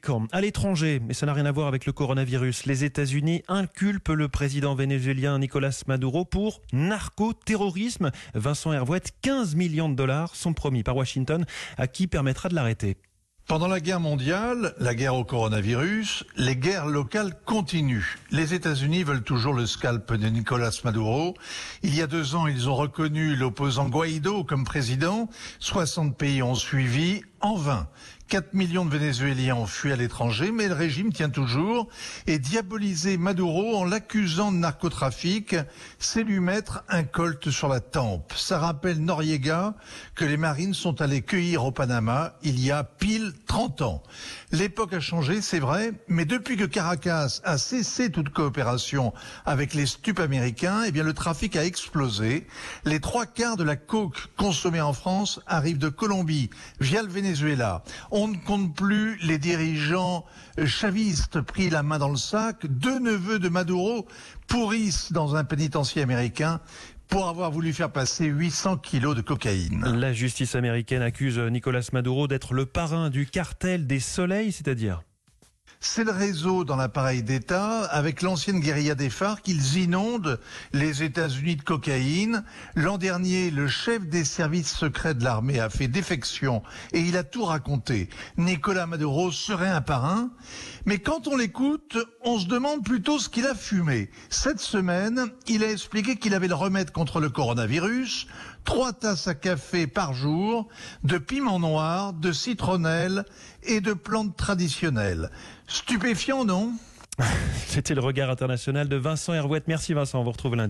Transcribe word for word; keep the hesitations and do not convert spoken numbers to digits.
fréquent. À l'étranger, mais ça n'a rien à voir avec le coronavirus, les États-Unis inculpent le président vénézuélien Nicolás Maduro pour narcoterrorisme. Vincent Hervouette, quinze millions de dollars sont promis par Washington à qui permettra de l'arrêter. Pendant la guerre mondiale, la guerre au coronavirus, les guerres locales continuent. Les États-Unis veulent toujours le scalp de Nicolás Maduro. Il y a deux ans, ils ont reconnu l'opposant Guaido comme président. soixante pays ont suivi, en vain. quatre millions de Vénézuéliens ont fui à l'étranger, mais le régime tient toujours. Et diaboliser Maduro en l'accusant de narcotrafic, c'est lui mettre un colt sur la tempe. Ça rappelle Noriega que les Marines sont allés cueillir au Panama il y a pile trente ans. L'époque a changé, c'est vrai, mais depuis que Caracas a cessé toute coopération avec les stupes américains, eh bien le trafic a explosé. Les trois quarts de la coke consommée en France arrivent de Colombie via le Venezuela. On ne compte plus les dirigeants chavistes pris la main dans le sac. Deux neveux de Maduro pourrissent dans un pénitencier américain pour avoir voulu faire passer huit cents kilos de cocaïne. La justice américaine accuse Nicolás Maduro d'être le parrain du cartel des soleils, c'est-à-dire ? C'est le réseau dans l'appareil d'État, avec l'ancienne guérilla des F A R C, qu'ils inondent les États-Unis de cocaïne. L'an dernier, le chef des services secrets de l'armée a fait défection et il a tout raconté. Nicolás Maduro serait un parrain, mais quand on l'écoute, on se demande plutôt ce qu'il a fumé. Cette semaine, il a expliqué qu'il avait le remède contre le coronavirus, trois tasses à café par jour, de piment noir, de citronnelle et de plantes traditionnelles. Stupéfiant, non ? C'était le regard international de Vincent Hervouette. Merci Vincent, on vous retrouve lundi.